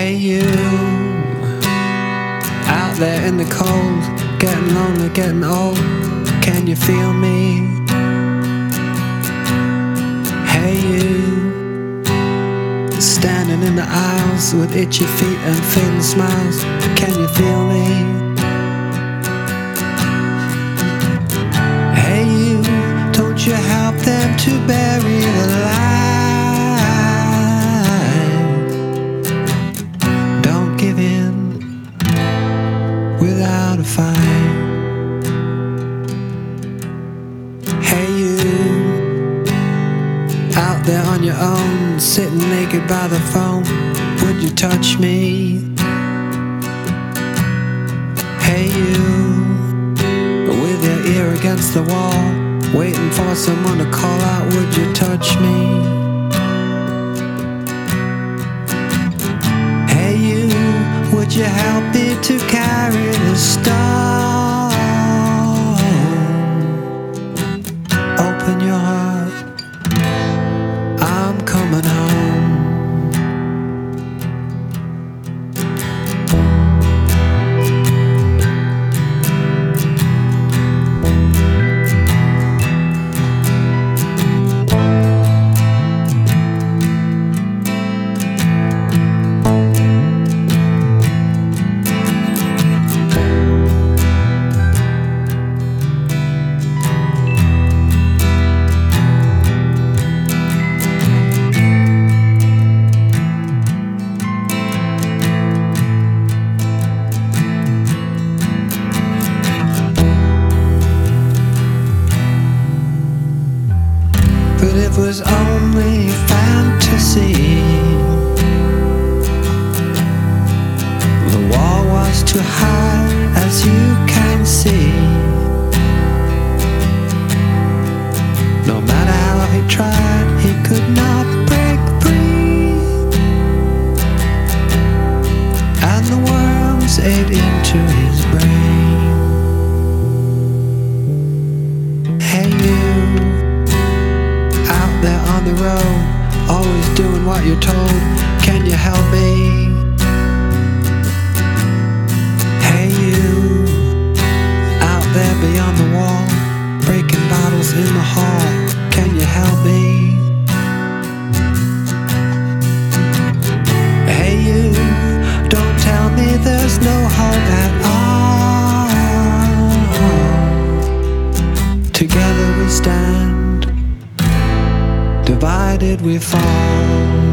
Hey you, out there in the cold, getting lonely, getting old, can you feel me? Hey you, standing in the aisles with itchy feet and fading smiles, can you feel me? Hey you, don't you help them to bury the light. Without a fight. Hey you, out there on your own, sitting naked by the phone, would you touch me? Hey you, with your ear against the wall, waiting for someone to call out, would you touch me? Hey you, would you help me to carry the stone? Open your heart, I'm coming home. But it was only fantasy. The wall was too high, as you can see. No matter how he tried, he could not break free. And the worms ate into his brain. Hey you, there on the road, always doing what you're told, can you help me? Hey you, out there beyond the wall, breaking bottles in the hall, can you help me? Hey you, don't tell me there's no hope at all. Together we stand, divided we fall.